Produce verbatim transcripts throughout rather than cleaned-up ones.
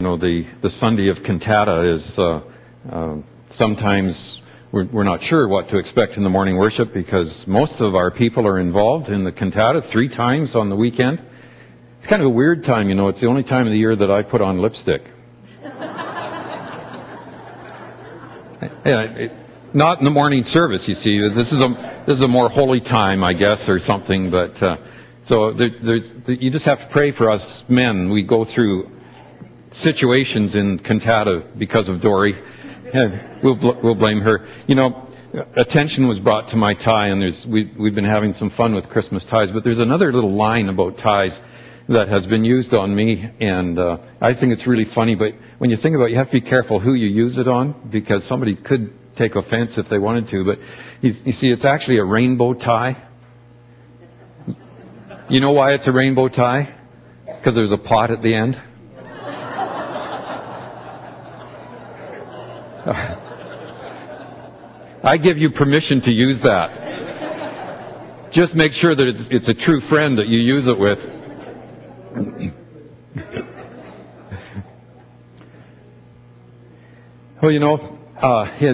know, the, the Sunday of cantata is uh, uh, sometimes we're, we're not sure what to expect in the morning worship because most of our people are involved in the cantata three times on the weekend. It's kind of a weird time, you know. It's the only time of the year that I put on lipstick. Yeah, it, not in the morning service, you see. This is a this is a more holy time, I guess, or something. But uh, so there, there's you just have to pray for us men. We go through situations in cantata because of Dory, and we'll bl- we'll blame her. You know, attention was brought to my tie, and there's we we've been having some fun with Christmas ties. But there's another little line about ties that has been used on me, and uh, I think it's really funny. But when you think about it, you have to be careful who you use it on, because somebody could take offense if they wanted to. But you, you see, it's actually a rainbow tie. You know why it's a rainbow tie? Because there's a pot at the end. I give you permission to use that. Just make sure that it's, it's a true friend that you use it with. Well, you know, uh, it,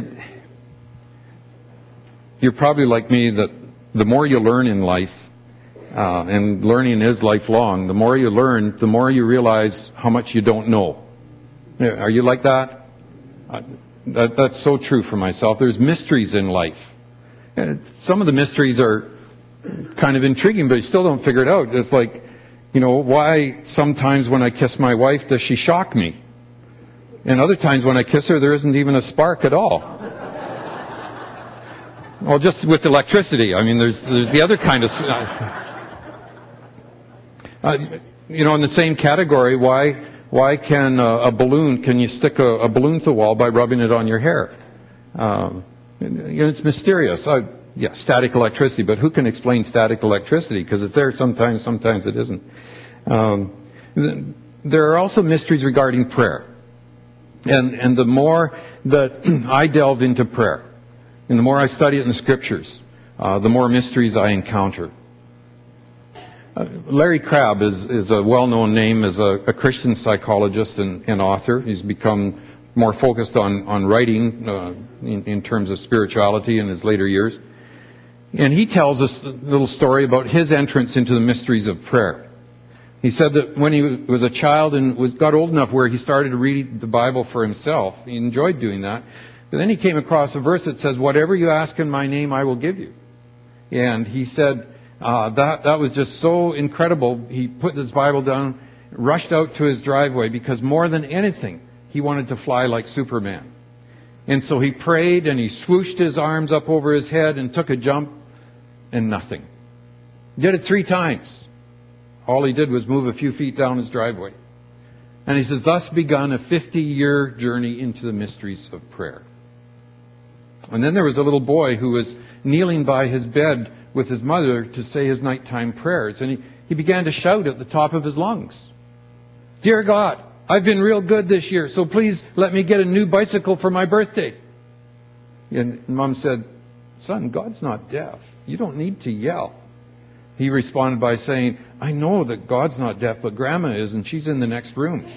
you're probably like me that the more you learn in life, uh, and learning is lifelong, the more you learn, the more you realize how much you don't know. Are you like that? Uh, that that's so true for myself. There's mysteries in life. And some of the mysteries are kind of intriguing, but you still don't figure it out. It's like, you know, why sometimes when I kiss my wife does she shock me? And other times when I kiss her, there isn't even a spark at all. Well, just with electricity. I mean, there's there's the other kind of... Uh, you know, in the same category, why why can uh, a balloon, can you stick a, a balloon to the wall by rubbing it on your hair? Um, you know, it's mysterious. Uh, yeah, static electricity, but who can explain static electricity? Because it's there sometimes, sometimes it isn't. Um, there are also mysteries regarding prayer. And, and the more that I delve into prayer, and the more I study it in the Scriptures, uh, the more mysteries I encounter. Uh, Larry Crabb is, is a well-known name as a, a Christian psychologist and, and author. He's become more focused on, on writing uh, in, in terms of spirituality in his later years. And he tells us a little story about his entrance into the mysteries of prayer. He said that when he was a child and was, got old enough where he started to read the Bible for himself, he enjoyed doing that. But then he came across a verse that says, "Whatever you ask in my name, I will give you." And he said uh, that that was just so incredible. He put his Bible down, rushed out to his driveway, because more than anything, he wanted to fly like Superman. And so he prayed and he swooshed his arms up over his head and took a jump, and nothing. Did it three times. All he did was move a few feet down his driveway. And he says, thus begun a fifty-year journey into the mysteries of prayer. And then there was a little boy who was kneeling by his bed with his mother to say his nighttime prayers. And he, he began to shout at the top of his lungs, "Dear God, I've been real good this year, so please let me get a new bicycle for my birthday." And Mom said, "Son, God's not deaf. You don't need to yell." He responded by saying, "I know that God's not deaf, but Grandma is, and she's in the next room."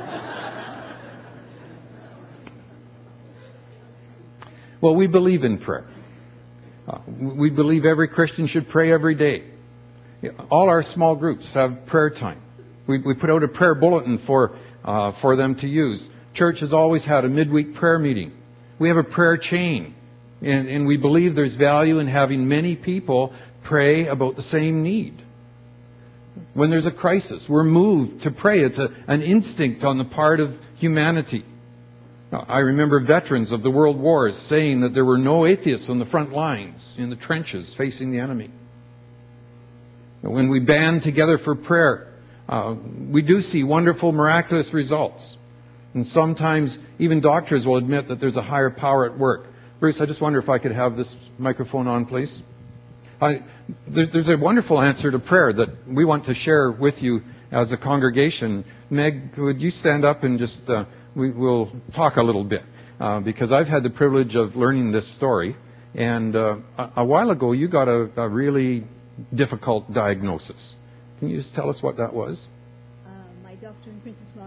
Well, we believe in prayer. Uh, we believe every Christian should pray every day. All our small groups have prayer time. We, we put out a prayer bulletin for uh, for them to use. Church has always had a midweek prayer meeting. We have a prayer chain, and, and we believe there's value in having many people pray about the same need. When there's a crisis, we're moved to pray. It's a, an instinct on the part of humanity. Now, I remember veterans of the world wars saying that there were no atheists on the front lines, in the trenches, facing the enemy. When we band together for prayer, uh, we do see wonderful, miraculous results. And sometimes even doctors will admit that there's a higher power at work. Bruce, I just wonder if I could have this microphone on, please. I, there, there's a wonderful answer to prayer that we want to share with you as a congregation. Meg, would you stand up and just, uh, we will talk a little bit. Uh, because I've had the privilege of learning this story. And uh, a, a while ago, you got a, a really difficult diagnosis. Can you just tell us what that was? Uh, my doctor and Princess Margaret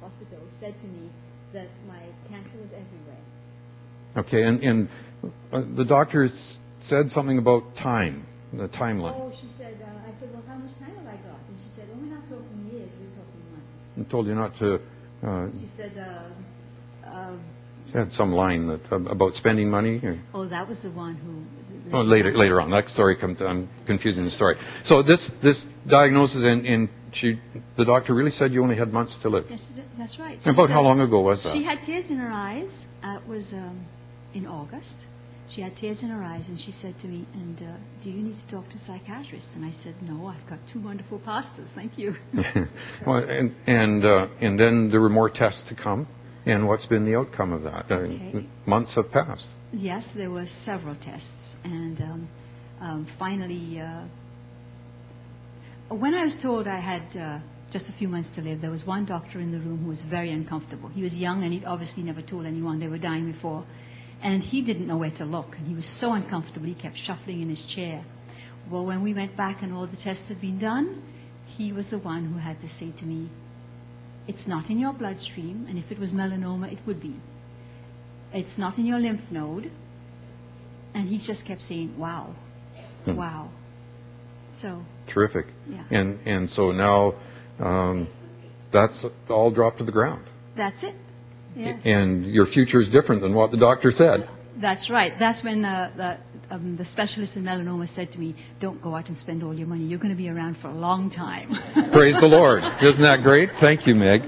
hospital said to me that my cancer was everywhere. Okay, and, and uh, the doctors said something about time, the timeline. Oh, she said, uh, I said, well, how much time have I got? And she said, oh, we're not talking years, we're talking months. And told you not to... Uh, she said, uh, uh, she had some line that, uh, about spending money. Or, oh, that was the one who... oh, later later on. That story comes... I'm confusing the story. So this this diagnosis, and, and she, the doctor really said you only had months to live. Yes, that's right. She about how long ago was that? She had tears in her eyes. Uh, it was um, in August. She had tears in her eyes, and she said to me, and uh, do you need to talk to a psychiatrist? And I said, no, I've got two wonderful pastors, thank you. Well, and and, uh, and then there were more tests to come, and what's been the outcome of that? Okay. Uh, months have passed. Yes, there were several tests, and um, um, finally, uh, when I was told I had uh, just a few months to live, there was one doctor in the room who was very uncomfortable. He was young, and he obviously never told anyone they were dying before. And he didn't know where to look, and he was so uncomfortable, he kept shuffling in his chair. Well, when we went back and all the tests had been done, he was the one who had to say to me, it's not in your bloodstream, and if it was melanoma, it would be. It's not in your lymph node. And he just kept saying, wow, Hmm. wow. So, Terrific. yeah. And and so now um, that's all dropped to the ground. That's it. Yes. And your future is different than what the doctor said. That's right. That's when uh, the, um, the specialist in melanoma said to me, don't go out and spend all your money. You're going to be around for a long time. Praise the Lord. Isn't that great? Thank you, Meg.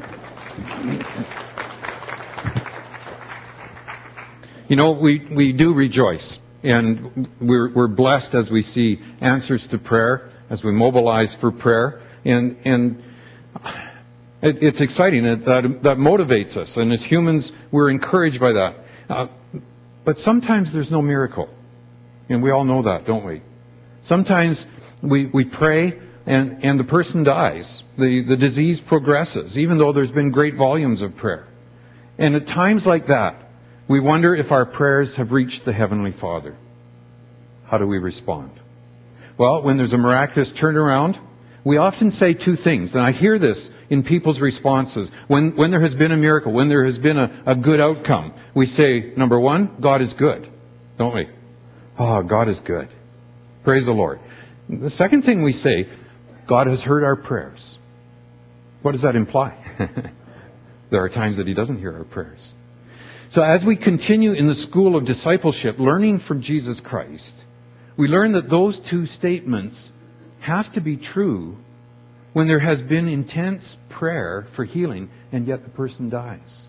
You know, we, we do rejoice, and we're, we're blessed as we see answers to prayer, as we mobilize for prayer, and, and it, it's exciting. That, that, that motivates us, and as humans, we're encouraged by that. Uh, but sometimes there's no miracle, and we all know that, don't we? Sometimes we, we pray, and, and the person dies. The, the disease progresses, even though there's been great volumes of prayer. And at times like that, we wonder if our prayers have reached the Heavenly Father. How do we respond? Well, when there's a miraculous turnaround, we often say two things, and I hear this in people's responses. When, when there has been a miracle, when there has been a, a good outcome, we say, number one, God is good, don't we? Oh, God is good. Praise the Lord. The second thing we say, God has heard our prayers. What does that imply? There are times that He doesn't hear our prayers. So as we continue in the school of discipleship, learning from Jesus Christ, we learn that those two statements have to be true when there has been intense prayer for healing and yet the person dies.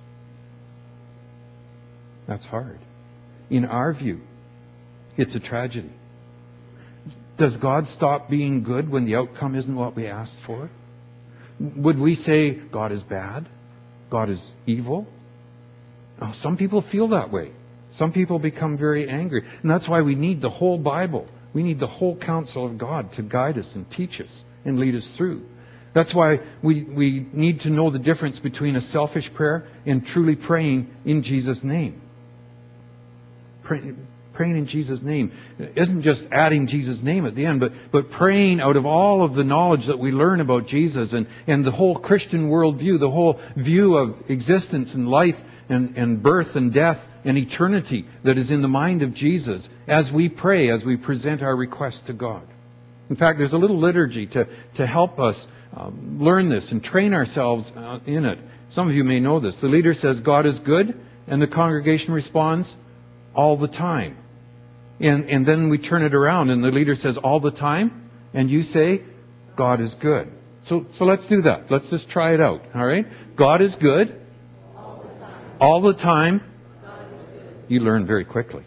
That's hard. In our view, it's a tragedy. Does God stop being good when the outcome isn't what we asked for? Would we say God is bad? God is evil? Oh, some people feel that way. Some people become very angry. And that's why we need the whole Bible. We need the whole counsel of God to guide us and teach us and lead us through. That's why we, we need to know the difference between a selfish prayer and truly praying in Jesus' name. Pray, praying in Jesus' name isn't just adding Jesus' name at the end, but, but praying out of all of the knowledge that we learn about Jesus and, and the whole Christian worldview, the whole view of existence and life and, and birth and death and eternity that is in the mind of Jesus as we pray, as we present our requests to God. In fact, there's a little liturgy to, to help us um, learn this and train ourselves uh, in it. Some of you may know this. The leader says, God is good, and the congregation responds, all the time. And, and then we turn it around, and the leader says, all the time, and you say, God is good. So, so let's do that. Let's just try it out, all right? God is good. All the time. All the time. God is good. You learn very quickly.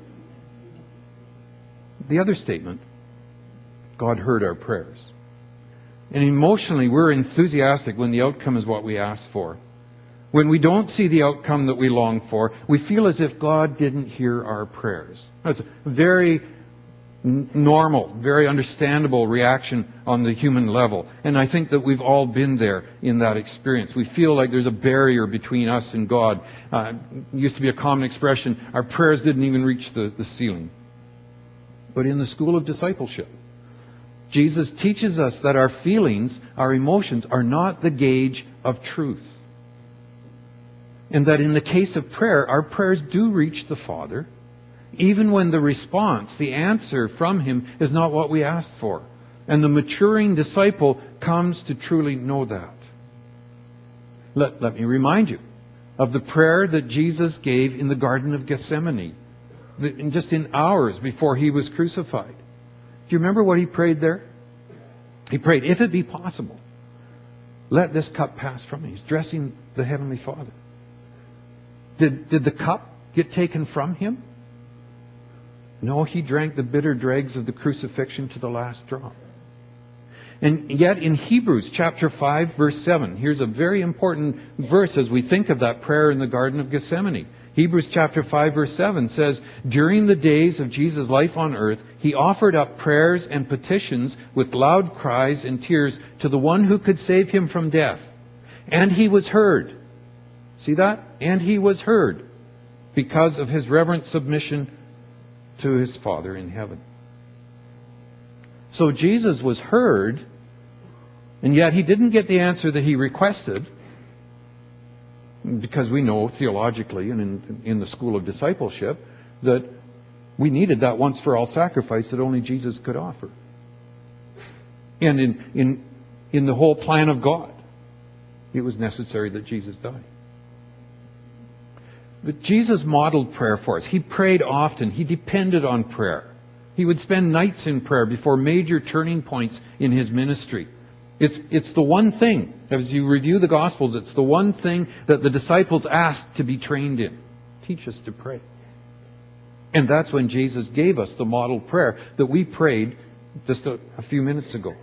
The other statement, God heard our prayers. And emotionally, we're enthusiastic when the outcome is what we asked for. When we don't see the outcome that we long for, we feel as if God didn't hear our prayers. That's a very n- normal, very understandable reaction on the human level. And I think that we've all been there in that experience. We feel like there's a barrier between us and God. Uh, it used to be a common expression, our prayers didn't even reach the, the ceiling. But in the school of discipleship, Jesus teaches us that our feelings, our emotions, are not the gauge of truth. And that in the case of prayer, our prayers do reach the Father, even when the response, the answer from Him, is not what we asked for. And the maturing disciple comes to truly know that. Let, let me remind you of the prayer that Jesus gave in the Garden of Gethsemane, just in hours before He was crucified. Do you remember what He prayed there? He prayed, if it be possible, let this cup pass from me. He's addressing the Heavenly Father. Did, did the cup get taken from Him? No, He drank the bitter dregs of the crucifixion to the last drop. And yet in Hebrews chapter five, verse seven, here's a very important verse as we think of that prayer in the Garden of Gethsemane. Hebrews chapter five, verse seven says, during the days of Jesus' life on earth, He offered up prayers and petitions with loud cries and tears to the one who could save Him from death. And He was heard. See that? And He was heard because of His reverent submission to His Father in heaven. So Jesus was heard, and yet He didn't get the answer that He requested, because we know theologically and in, in the school of discipleship that we needed that once-for-all sacrifice that only Jesus could offer. And in, in, in the whole plan of God, it was necessary that Jesus die. But Jesus modeled prayer for us. He prayed often. He depended on prayer. He would spend nights in prayer before major turning points in His ministry. It's, it's the one thing, as you review the Gospels, it's the one thing that the disciples asked to be trained in. Teach us to pray. And that's when Jesus gave us the model prayer that we prayed just a, a few minutes ago.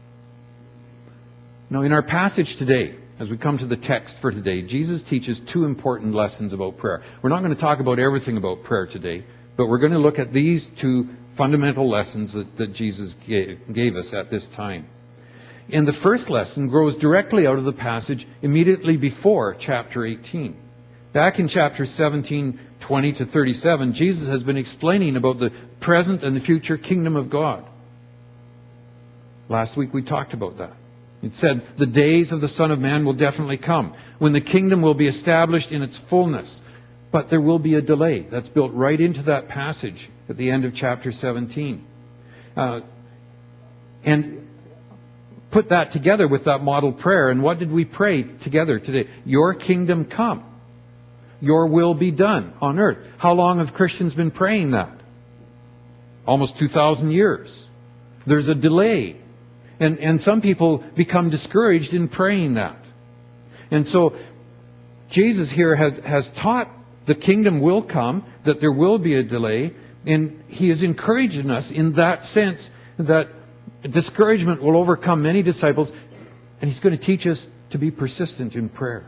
Now, in our passage today, as we come to the text for today, Jesus teaches two important lessons about prayer. We're not going to talk about everything about prayer today, but we're going to look at these two fundamental lessons that, that Jesus gave, gave us at this time. And the first lesson grows directly out of the passage immediately before chapter eighteen. Back in chapter seventeen, twenty to thirty-seven, Jesus has been explaining about the present and the future kingdom of God. Last week we talked about that. It said, the days of the Son of Man will definitely come, when the kingdom will be established in its fullness. But there will be a delay. That's built right into that passage at the end of chapter seventeen. Uh, and put that together with that model prayer. And what did we pray together today? Your kingdom come. Your will be done on earth. How long have Christians been praying that? Almost two thousand years. There's a delay. And, and some people become discouraged in praying that. And so Jesus here has, has taught the kingdom will come, that there will be a delay, and He is encouraging us in that sense that discouragement will overcome many disciples, and He's going to teach us to be persistent in prayer.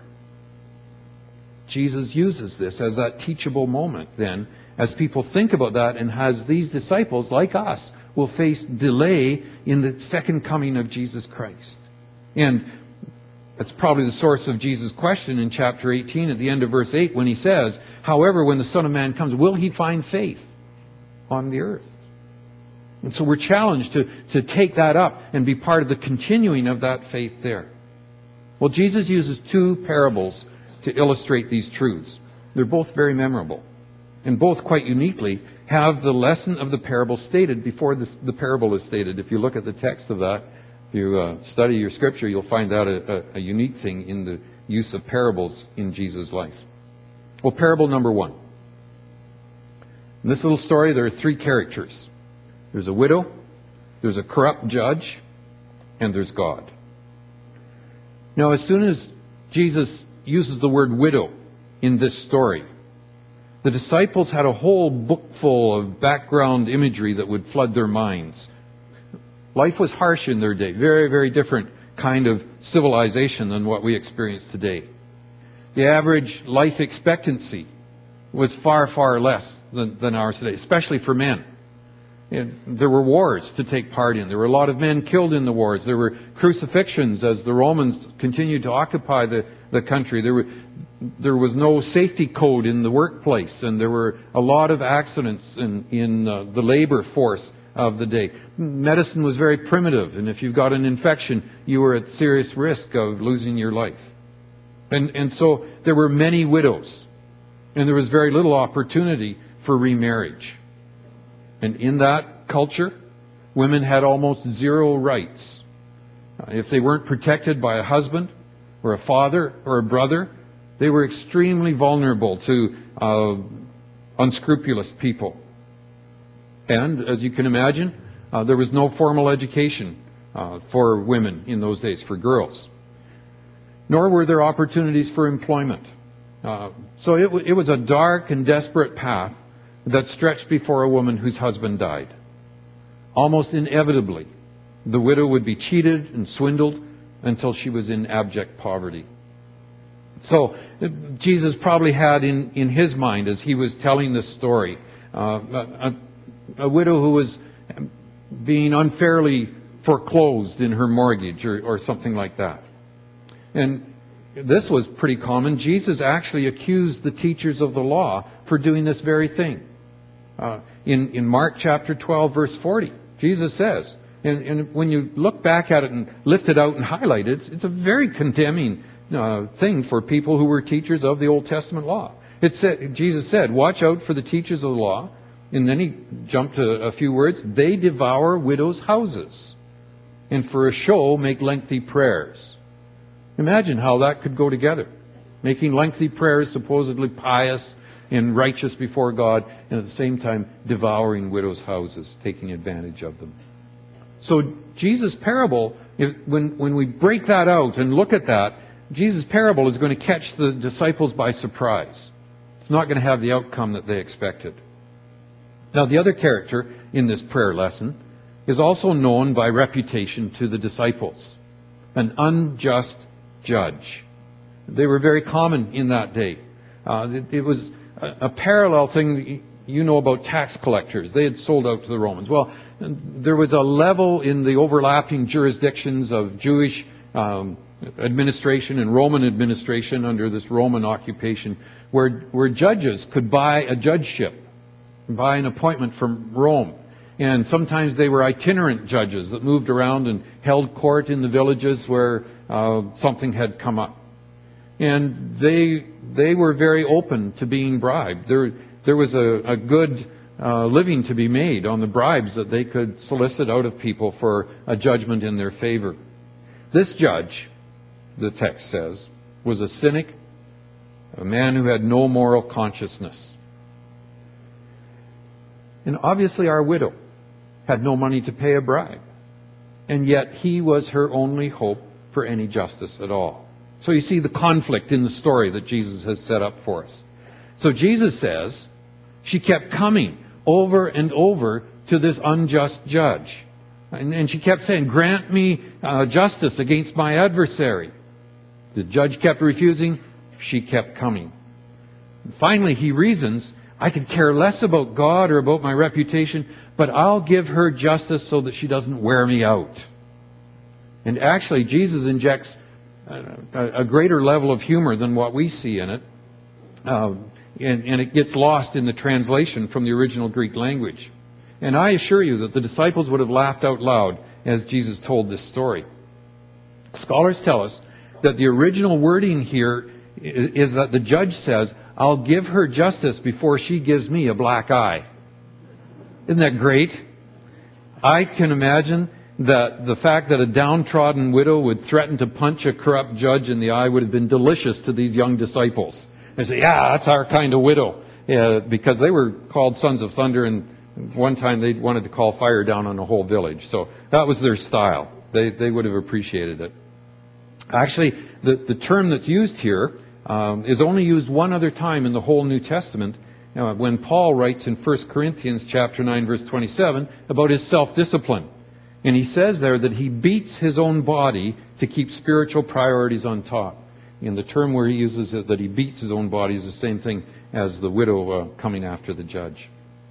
Jesus uses this as that teachable moment then, as people think about that, and as these disciples, like us, will face delay in the second coming of Jesus Christ. And that's probably the source of Jesus' question in chapter eighteen at the end of verse eight when He says, however, when the Son of Man comes, will He find faith on the earth? And so we're challenged to, to take that up and be part of the continuing of that faith there. Well, Jesus uses two parables to illustrate these truths. They're both very memorable. And both quite uniquely have the lesson of the parable stated before the, the parable is stated. If you look at the text of that, if you uh, study your scripture, you'll find out a, a, a unique thing in the use of parables in Jesus' life. Well, parable number one. In this little story, there are three characters. There's a widow, there's a corrupt judge, and there's God. Now, as soon as Jesus uses the word widow in this story, the disciples had a whole book full of background imagery that would flood their minds. Life was harsh in their day, very, very different kind of civilization than what we experience today. The average life expectancy was far, far less than, than ours today, especially for men. And there were wars to take part in. There were a lot of men killed in the wars. There were crucifixions as the Romans continued to occupy the, the country. There were, there was no safety code in the workplace, and there were a lot of accidents in, in uh, the labor force of the day. Medicine was very primitive, and if you got an infection, you were at serious risk of losing your life. And, and so there were many widows. And there was very little opportunity for remarriage. And in that culture, women had almost zero rights. Uh, if they weren't protected by a husband or a father or a brother, they were extremely vulnerable to uh, unscrupulous people. And, as you can imagine, uh, there was no formal education uh, for women in those days, for girls. Nor were there opportunities for employment. Uh, so it, w- it was a dark and desperate path that stretched before a woman whose husband died. Almost inevitably, the widow would be cheated and swindled until she was in abject poverty. So Jesus probably had in, in his mind, as he was telling this story, uh, a, a widow who was being unfairly foreclosed in her mortgage or, or something like that. And this was pretty common. Jesus actually accused the teachers of the law for doing this very thing. Uh, in, in Mark chapter twelve, verse forty, Jesus says, and, and when you look back at it and lift it out and highlight it, it's, it's a very condemning uh, thing for people who were teachers of the Old Testament law. It said, Jesus said, watch out for the teachers of the law. And then he jumped to a few words. They devour widows' houses, and for a show make lengthy prayers. Imagine how that could go together. Making lengthy prayers, supposedly pious and righteous before God, and at the same time devouring widows' houses, taking advantage of them. So Jesus' parable, when, when we break that out and look at that, Jesus' parable is going to catch the disciples by surprise. It's not going to have the outcome that they expected. Now, the other character in this prayer lesson is also known by reputation to the disciples. An unjust judge. They were very common in that day. Uh, it, it was a, a parallel thing. You know about tax collectors. They had sold out to the Romans. Well, there was a level in the overlapping jurisdictions of Jewish um, administration and Roman administration under this Roman occupation where, where judges could buy a judgeship, buy an appointment from Rome. And sometimes they were itinerant judges that moved around and held court in the villages where uh, something had come up. And they they were very open to being bribed. There, there was a, a good uh, living to be made on the bribes that they could solicit out of people for a judgment in their favor. This judge, the text says, was a cynic, a man who had no moral consciousness. And obviously our widow had no money to pay a bribe. And yet he was her only hope for any justice at all. So you see the conflict in the story that Jesus has set up for us. So Jesus says, she kept coming over and over to this unjust judge. And, and she kept saying, grant me uh, justice against my adversary. The judge kept refusing. She kept coming. And finally, he reasons, I could care less about God or about my reputation, but I'll give her justice so that she doesn't wear me out. And actually, Jesus injects a, a greater level of humor than what we see in it. Uh, and, and it gets lost in the translation from the original Greek language. And I assure you that the disciples would have laughed out loud as Jesus told this story. Scholars tell us that the original wording here is, is that the judge says, I'll give her justice before she gives me a black eye. Isn't that great? I can imagine that the fact that a downtrodden widow would threaten to punch a corrupt judge in the eye would have been delicious to these young disciples. They say, yeah, that's our kind of widow. Yeah, because they were called sons of thunder, and one time they wanted to call fire down on a whole village. So that was their style. They, they would have appreciated it. Actually, the, the term that's used here um, is only used one other time in the whole New Testament, uh, when Paul writes in First Corinthians chapter nine, verse twenty-seven, about his self-discipline. And he says there that he beats his own body to keep spiritual priorities on top. And the term where he uses it, that he beats his own body, is the same thing as the widow uh, coming after the judge.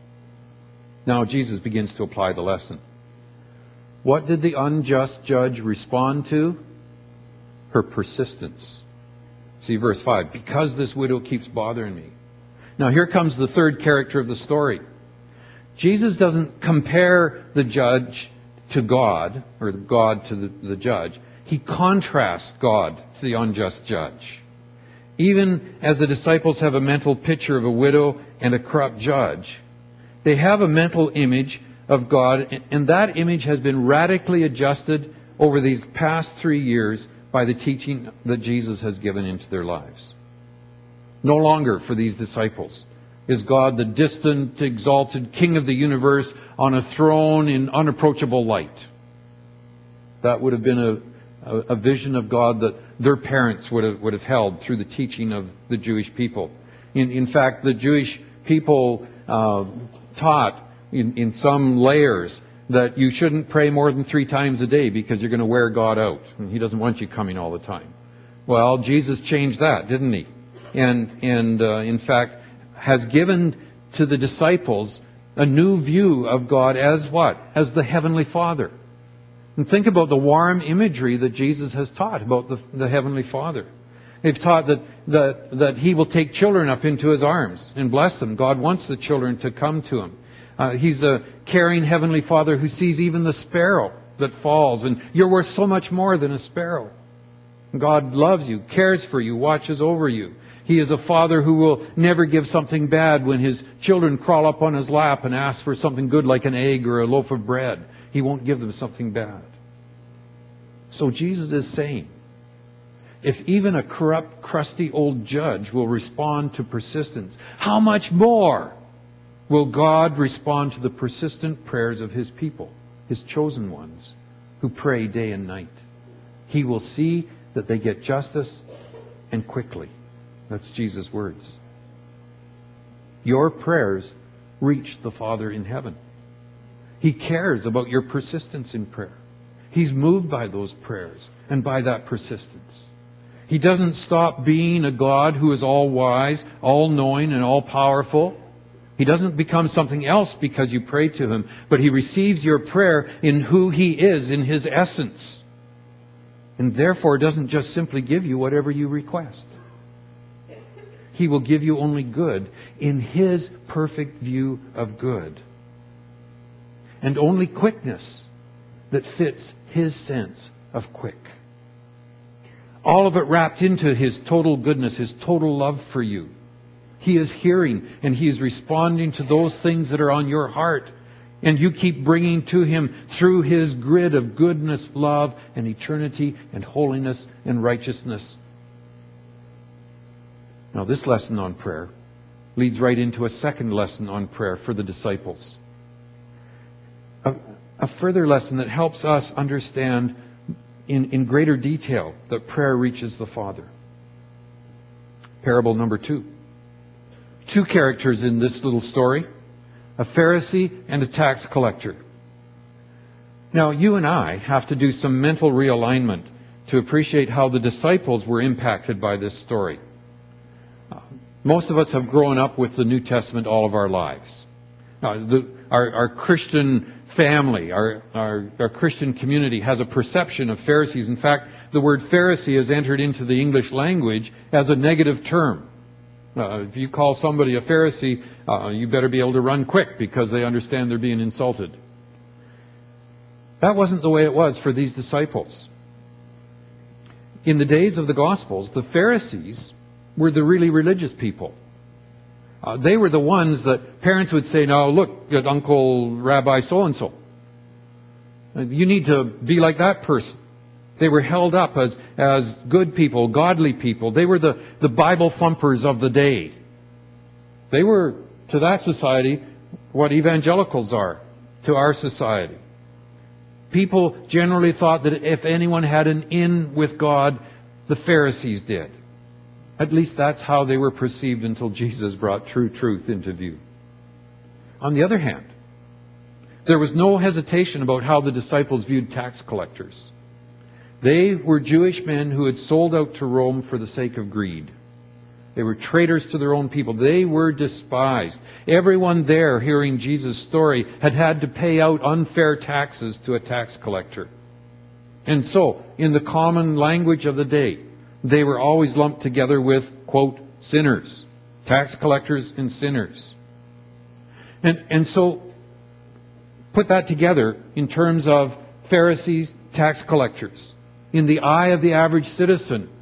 Now Jesus begins to apply the lesson. What did the unjust judge respond to? Her persistence. See verse five. Because this widow keeps bothering me. Now here comes the third character of the story. Jesus doesn't compare the judge to God, or God to the, the judge. He contrasts God to the unjust judge. even as the disciples have a mental picture of a widow and a corrupt judge, they have a mental image of God, and that image has been radically adjusted over these past three years by the teaching that Jesus has given into their lives. No longer for these disciples is God the distant, exalted King of the universe on a throne in unapproachable light. That would have been a, a, a vision of God that their parents would have, would have held through the teaching of the Jewish people. In, in fact, the Jewish people uh, taught in, in some layers that you shouldn't pray more than three times a day because you're going to wear God out. And He doesn't want you coming all the time. Well, Jesus changed that, didn't He? And, and uh, in fact, has given to the disciples a new view of God as what? As the Heavenly Father. And think about the warm imagery that Jesus has taught about the, the Heavenly Father. They've taught that, that, that He will take children up into His arms and bless them. God wants the children to come to Him. Uh, he's a caring Heavenly Father who sees even the sparrow that falls. And you're worth so much more than a sparrow. God loves you, cares for you, watches over you. He is a Father who will never give something bad when His children crawl up on His lap and ask for something good like an egg or a loaf of bread. He won't give them something bad. So Jesus is saying, if even a corrupt, crusty old judge will respond to persistence, how much more will God respond to the persistent prayers of His people, His chosen ones, who pray day and night? He will see that they get justice, and quickly. That's Jesus' words. Your prayers reach the Father in heaven. He cares about your persistence in prayer. He's moved by those prayers and by that persistence. He doesn't stop being a God who is all-wise, all-knowing, and all-powerful. He doesn't become something else because you pray to Him, but He receives your prayer in who He is, in His essence. And therefore doesn't just simply give you whatever you request. He will give you only good in His perfect view of good. And only quickness that fits His sense of quick. All of it wrapped into His total goodness, His total love for you. He is hearing and He is responding to those things that are on your heart. And you keep bringing to Him through His grid of goodness, love, and eternity, and holiness, and righteousness. Now, this lesson on prayer leads right into a second lesson on prayer for the disciples. A, a further lesson that helps us understand in, in greater detail that prayer reaches the Father. Parable number two. Two characters in this little story. A Pharisee and a tax collector. Now, you and I have to do some mental realignment to appreciate how the disciples were impacted by this story. Uh, most of us have grown up with the New Testament all of our lives. Uh, the, our, our Christian family, our, our, our Christian community has a perception of Pharisees. In fact, the word Pharisee has entered into the English language as a negative term. Uh, if you call somebody a Pharisee, uh, you better be able to run quick because they understand they're being insulted. That wasn't the way it was for these disciples. In the days of the Gospels, the Pharisees were the really religious people. Uh, they were the ones that parents would say, "Now look at Uncle Rabbi so-and-so. You need to be like that person." They were held up as, as good people, godly people. They were the, the Bible thumpers of the day. They were, to that society, what evangelicals are to our society. People generally thought that if anyone had an in with God, the Pharisees did. At least that's how they were perceived until Jesus brought true truth into view. On the other hand, there was no hesitation about how the disciples viewed tax collectors. They were Jewish men who had sold out to Rome for the sake of greed. They were traitors to their own people. They were despised. Everyone there hearing Jesus' story had had to pay out unfair taxes to a tax collector. And so, in the common language of the day, they were always lumped together with, quote, sinners. Tax collectors and sinners. And, and so, put that together in terms of Pharisees, tax collectors. In the eye of the average citizen,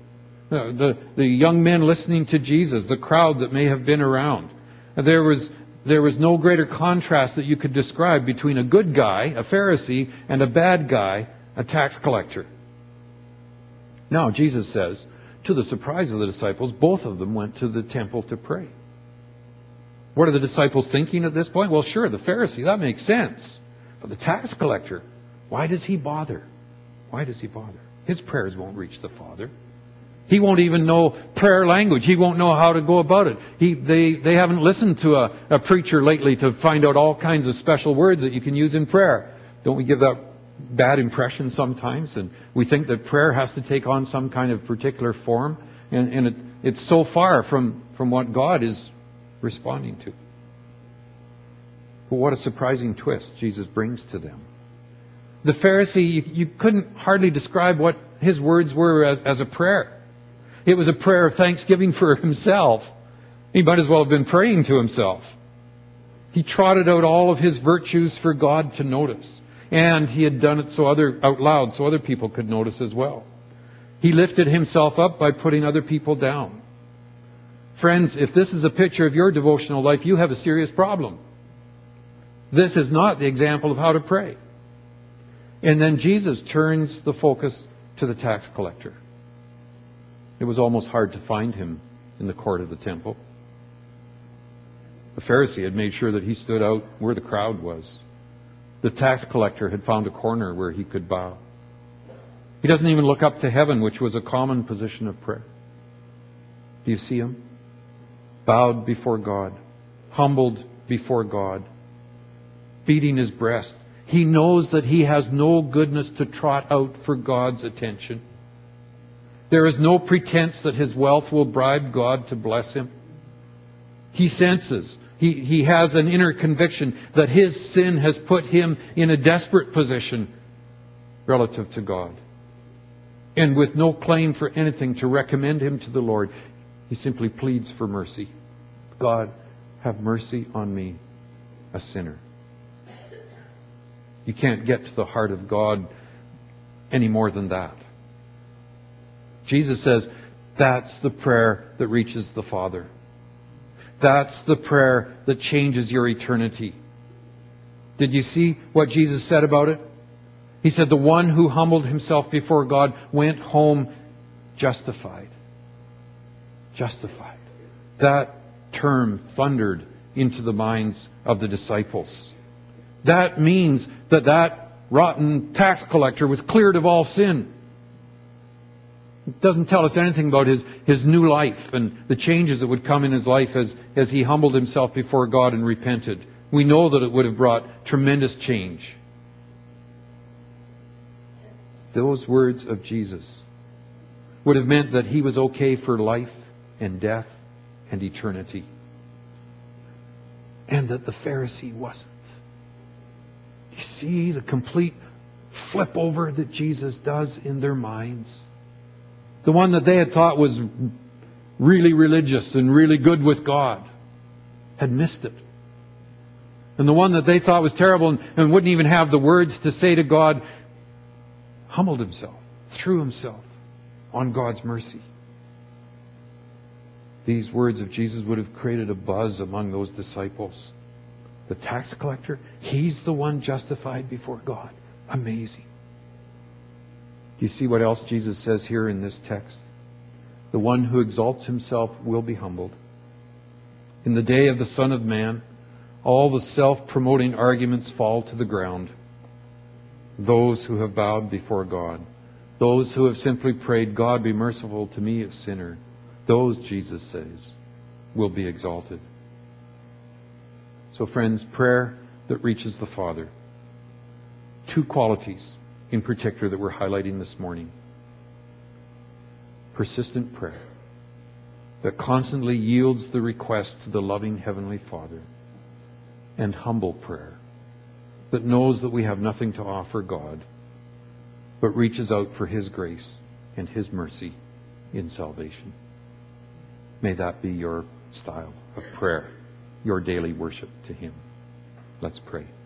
uh, the, the young men listening to Jesus, the crowd that may have been around. There was, there was no greater contrast that you could describe between a good guy, a Pharisee, and a bad guy, a tax collector. Now, Jesus says, to the surprise of the disciples, both of them went to the temple to pray. What are the disciples thinking at this point? Well, sure, the Pharisee, that makes sense. But the tax collector, why does he bother? Why does he bother? His prayers won't reach the Father. He won't even know prayer language. He won't know how to go about it. He, they, they haven't listened to a, a preacher lately to find out all kinds of special words that you can use in prayer. Don't we give that bad impression sometimes? And we think that prayer has to take on some kind of particular form. And, and it, it's so far from, from what God is responding to. But what a surprising twist Jesus brings to them. The Pharisee, you, you couldn't hardly describe what his words were as, as a prayer. It was a prayer of thanksgiving for himself. He might as well have been praying to himself. He trotted out all of his virtues for God to notice. And he had done it so other out loud so other people could notice as well. He lifted himself up by putting other people down. Friends, if this is a picture of your devotional life, you have a serious problem. This is not the example of how to pray. And then Jesus turns the focus to the tax collector. It was almost hard to find him in the court of the temple. The Pharisee had made sure that he stood out where the crowd was. The tax collector had found a corner where he could bow. He doesn't even look up to heaven, which was a common position of prayer. Do you see him? Bowed before God, humbled before God, beating his breast. He knows that he has no goodness to trot out for God's attention. There is no pretense that his wealth will bribe God to bless him. He senses, he, he has an inner conviction that his sin has put him in a desperate position relative to God. And with no claim for anything to recommend him to the Lord, he simply pleads for mercy. God, have mercy on me, a sinner. You can't get to the heart of God any more than that. Jesus says, that's the prayer that reaches the Father. That's the prayer that changes your eternity. Did you see what Jesus said about it? He said, the one who humbled himself before God went home justified. Justified. That term thundered into the minds of the disciples. That means that that rotten tax collector was cleared of all sin. It doesn't tell us anything about his, his new life and the changes that would come in his life as, as he humbled himself before God and repented. We know that it would have brought tremendous change. Those words of Jesus would have meant that he was okay for life and death and eternity. And that the Pharisee wasn't. You see the complete flip over that Jesus does in their minds. The one that they had thought was really religious and really good with God had missed it. And the one that they thought was terrible and, and wouldn't even have the words to say to God, humbled himself, threw himself on God's mercy. These words of Jesus would have created a buzz among those disciples. The tax collector, he's the one justified before God. Amazing. Do you see what else Jesus says here in this text? The one who exalts himself will be humbled. In the day of the Son of Man, all the self-promoting arguments fall to the ground. Those who have bowed before God, those who have simply prayed, God be merciful to me, a sinner, those, Jesus says, will be exalted. So friends, prayer that reaches the Father. Two qualities in particular that we're highlighting this morning. Persistent prayer that constantly yields the request to the loving Heavenly Father. And humble prayer that knows that we have nothing to offer God, but reaches out for His grace and His mercy in salvation. May that be your style of prayer, your daily worship to Him. Let's pray.